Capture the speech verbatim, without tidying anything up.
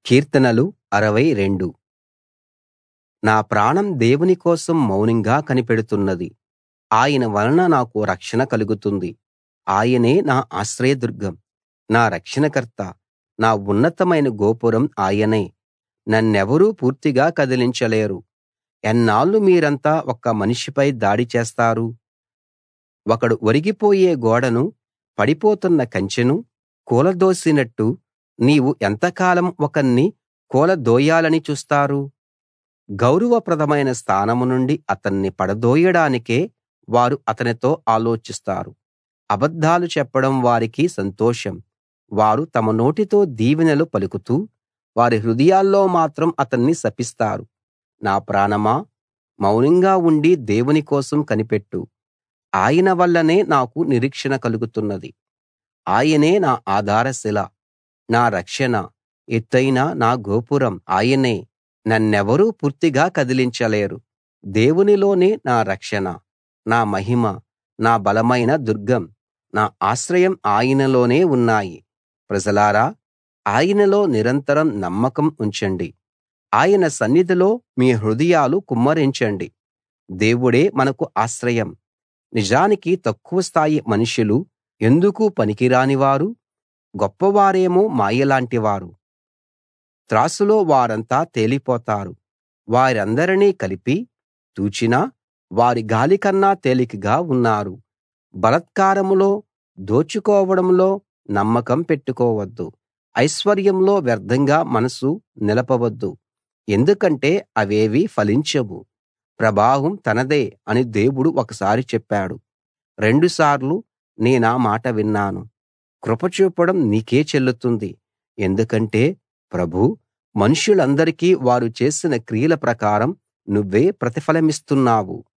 కీర్తనలు అరవై రెండు. నా ప్రాణం దేవుని కోసం మౌనంగా కనిపెడుతున్నది. ఆయన వలన నాకు రక్షణ కలుగుతుంది. ఆయనే నా ఆశ్రయదుర్గం, నా రక్షణకర్త, నా ఉన్నతమైన గోపురం ఆయనే. నన్నెవరూ పూర్తిగా కదిలించలేరు. ఎన్నాళ్లు మీరంతా ఒక్క మనిషిపై దాడి చేస్తారు? ఒకడు ఒరిగిపోయే గోడను, పడిపోతున్న కంచెను కూలదోసినట్టు నీవు ఎంతకాలం ఒకణ్ణి కూలదోయాలని చూస్తారు? గౌరవప్రదమైన స్థానం నుండి అతన్ని పడదోయడానికే వారు అతనితో ఆలోచిస్తారు. అబద్ధాలు చెప్పడం వారికి సంతోషం. వారు తమ నోటితో దీవెనలు పలుకుతూ వారి హృదయాల్లో మాత్రం అతన్ని శపిస్తారు. నా ప్రాణమా, మౌనంగా ఉండి దేవుని కోసం కనిపెట్టు. ఆయన వల్లనే నాకు నిరీక్షణ కలుగుతున్నది. ఆయనే నా ఆధారశిల, నా రక్షణ, ఎత్తయిన నా గోపురం ఆయనే. నన్నెవరూ పూర్తిగా కదిలించలేరు. దేవునిలోనే నా రక్షణ, నా మహిమ, నా బలమైన దుర్గం, నా ఆశ్రయం ఆయనలోనే ఉన్నాయి. ప్రజలారా, ఆయనలో నిరంతరం నమ్మకం ఉంచండి. ఆయన సన్నిధిలో మీ హృదయాలు కుమ్మరించండి. దేవుడే మనకు ఆశ్రయం. నిజానికి తక్కువ స్థాయి మనుషులు ఎందుకూ పనికిరానివారు, గొప్పవారేమో మాయలాంటివారు. త్రాసులో వారంతా తేలిపోతారు. వారందరినీ కలిపి తూచినా వారి గాలికన్నా తేలికగా ఉన్నారు. బలాత్కారంలో, దోచుకోవడంలో నమ్మకం పెట్టుకోవద్దు. ఐశ్వర్యంలో వ్యర్థంగా మనసు నిలపవద్దు. ఎందుకంటే అవేవీ ఫలించవు. ప్రభావం తనదే అని దేవుడు ఒకసారి చెప్పాడు. రెండుసార్లు నేనా మాట విన్నాను. కృప చూపడం నీకే చెల్లుతుంది. ఎందుకంటే ప్రభూ, మనుష్యులందరికీ వారు చేసిన క్రియల ప్రకారం నువ్వే ప్రతిఫలమిస్తున్నావు.